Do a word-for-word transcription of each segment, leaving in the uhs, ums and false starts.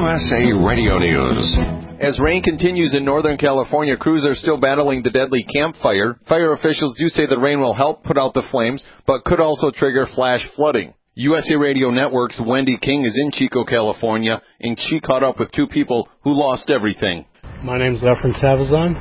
U S A Radio News. As rain continues in Northern California, crews are still battling the deadly Camp Fire. Fire officials do say the rain will help put out the flames, but could also trigger flash flooding. U S A Radio Network's Wendy King is in Chico, California, and she caught up with two people who lost everything. My name's Efren Tavazan.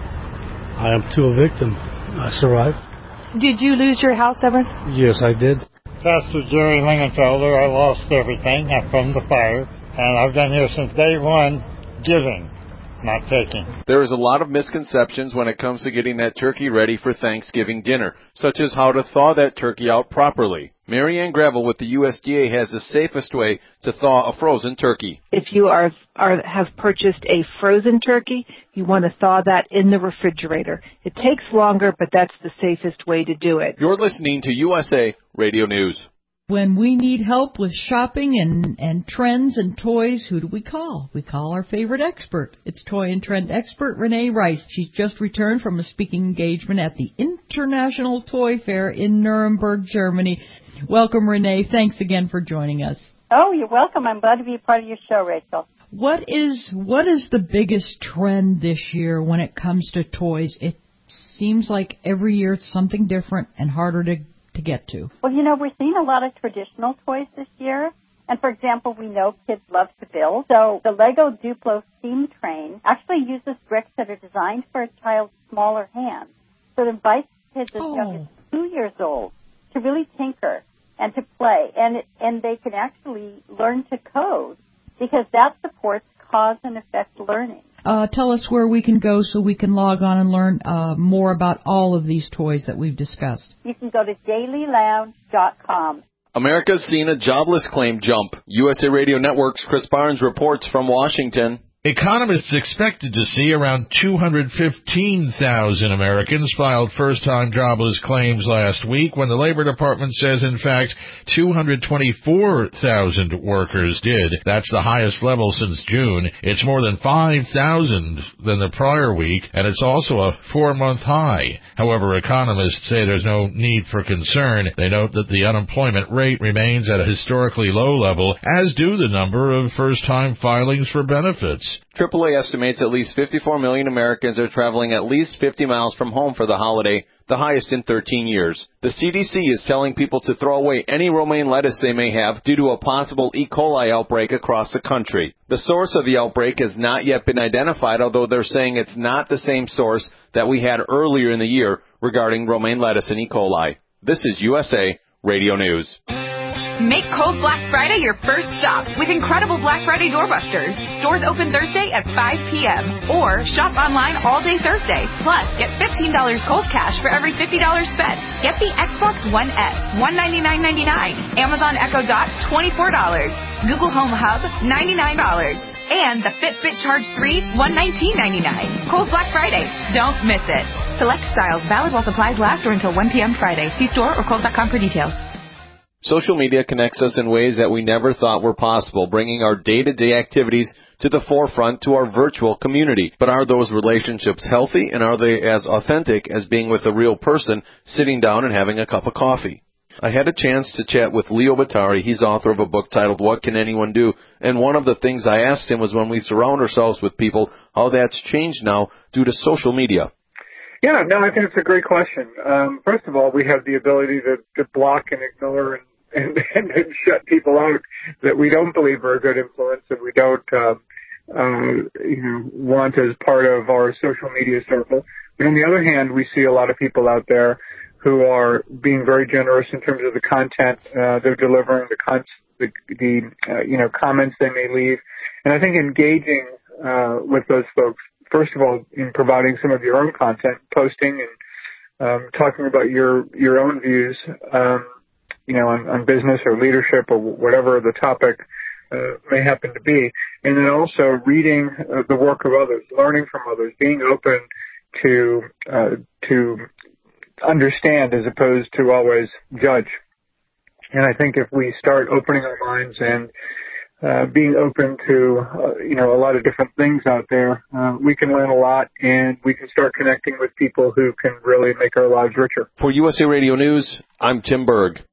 I am too a victim. I survived. Did you lose your house, Efren? Yes, I did. Pastor Jerry Lingenfelder, I lost everything from the fire, and I've been here since day one, giving, not taking. There is a lot of misconceptions when it comes to getting that turkey ready for Thanksgiving dinner, such as how to thaw that turkey out properly. Marianne Gravel with the U S D A has the safest way to thaw a frozen turkey. If you are, are have purchased a frozen turkey, you want to thaw that in the refrigerator. It takes longer, but that's the safest way to do it. You're listening to U S A Radio News. When we need help with shopping and, and trends and toys, who do we call? We call our favorite expert. It's toy and trend expert Renee Rice. She's just returned from a speaking engagement at the International Toy Fair in Nuremberg, Germany. Welcome, Renee. Thanks again for joining us. Oh, you're welcome. I'm glad to be a part of your show, Rachel. What is what is the biggest trend this year when it comes to toys? It seems like every year it's something different and harder to to get to. Well, you know, we're seeing a lot of traditional toys this year. And, for example, we know kids love to build. So the Lego Duplo Steam Train actually uses bricks that are designed for a child's smaller hands. So it invites kids as oh. young as two years old to really tinker and to play. And, it, and they can actually learn to code because that supports cause and effect learning. Uh, tell us where we can go so we can log on and learn uh, more about all of these toys that we've discussed. You can go to daily lounge dot com. America's seen a jobless claim jump. U S A Radio Network's Chris Barnes reports from Washington. Economists expected to see around two hundred fifteen thousand Americans filed first-time jobless claims last week when the Labor Department says, in fact, two hundred twenty-four thousand workers did. That's the highest level since June. It's more than five thousand than the prior week, and it's also a four-month high. However, economists say there's no need for concern. They note that the unemployment rate remains at a historically low level, as do the number of first-time filings for benefits. triple A estimates at least fifty-four million Americans are traveling at least fifty miles from home for the holiday, the highest in thirteen years. The C D C is telling people to throw away any romaine lettuce they may have due to a possible E. coli outbreak across the country. The source of the outbreak has not yet been identified, although they're saying it's not the same source that we had earlier in the year regarding romaine lettuce and E. coli. This is U S A Radio News. Make Kohl's Black Friday your first stop with incredible Black Friday doorbusters. Stores open Thursday at five p.m. Or shop online all day Thursday. Plus, get fifteen dollars Kohl's cash for every fifty dollars spent. Get the Xbox One S, one hundred ninety-nine ninety-nine. Amazon Echo Dot, twenty-four dollars. Google Home Hub, ninety-nine dollars. And the Fitbit Charge three, one hundred nineteen ninety-nine. Kohl's Black Friday. Don't miss it. Select styles valid while supplies last or until one p.m. Friday. See store or Kohl's dot com for details. Social media connects us in ways that we never thought were possible, bringing our day-to-day activities to the forefront to our virtual community. But are those relationships healthy, and are they as authentic as being with a real person, sitting down and having a cup of coffee? I had a chance to chat with Leo Batari. He's author of a book titled What Can Anyone Do? And one of the things I asked him was when we surround ourselves with people, how that's changed now due to social media. Yeah, no, I think it's a great question. Um, first of all, we have the ability to, to block and ignore and And, and, and shut people out that we don't believe are a good influence and we don't, uh, uh, you know, want as part of our social media circle. But on the other hand, we see a lot of people out there who are being very generous in terms of the content uh, they're delivering, the, con- the, the uh, you know, comments they may leave. And I think engaging uh, with those folks, first of all, in providing some of your own content, posting and um, talking about your your own views, um, you know, on, on business or leadership or whatever the topic uh, may happen to be. And then also reading uh, the work of others, learning from others, being open to uh, to understand as opposed to always judge. And I think if we start opening our minds and uh, being open to, uh, you know, a lot of different things out there, uh, we can learn a lot and we can start connecting with people who can really make our lives richer. For U S A Radio News, I'm Tim Berg.